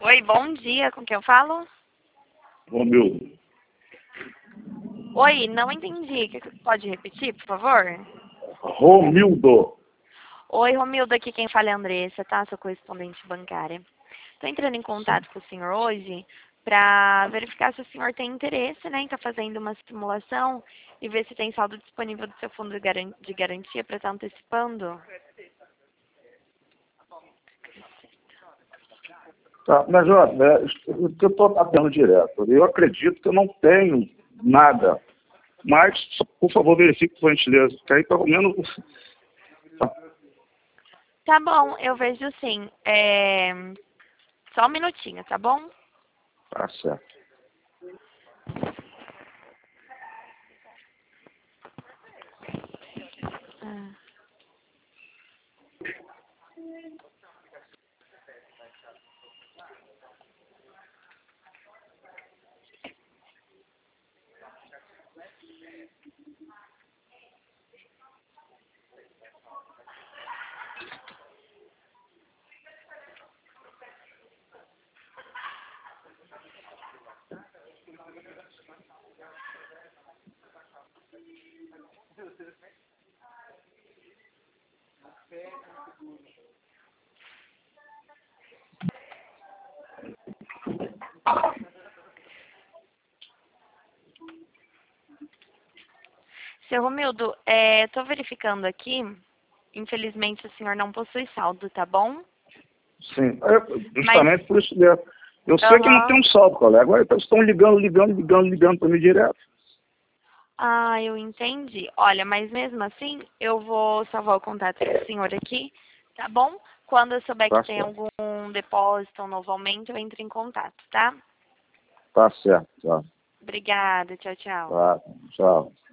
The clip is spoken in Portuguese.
Oi, bom dia. Com quem eu falo? Romildo. Oi, não entendi. Pode repetir, por favor? Romildo. Oi, Romildo, aqui quem fala é a Andressa, tá? Sou correspondente bancária. Estou entrando em contato com o senhor hoje para verificar se o senhor tem interesse, né, em estar fazendo uma simulação e ver se tem saldo disponível do seu fundo de garantia para estar antecipando. Tá, mas olha, eu estou atendendo direto. Eu acredito que eu não tenho nada. Mas, por favor, verifique, por gentileza. Que aí, pelo menos... Tá bom, eu vejo sim. Só um minutinho, tá bom? Tá certo. Ah. Seu Romildo, tô verificando aqui. Infelizmente, o senhor não possui saldo, tá bom? Sim, justamente por isso mesmo. Eu sei que não Aham. tem um saldo, colega. Agora eles estão ligando para mim direto. Ah, eu entendi. Olha, mas mesmo assim, eu vou salvar o contato do senhor aqui, tá bom? Quando eu souber Tá que tem certo. algum depósito ou novo aumento, eu entro em contato, tá? Tá certo. Tá, Obrigada, tchau, tchau. tá. Tchau.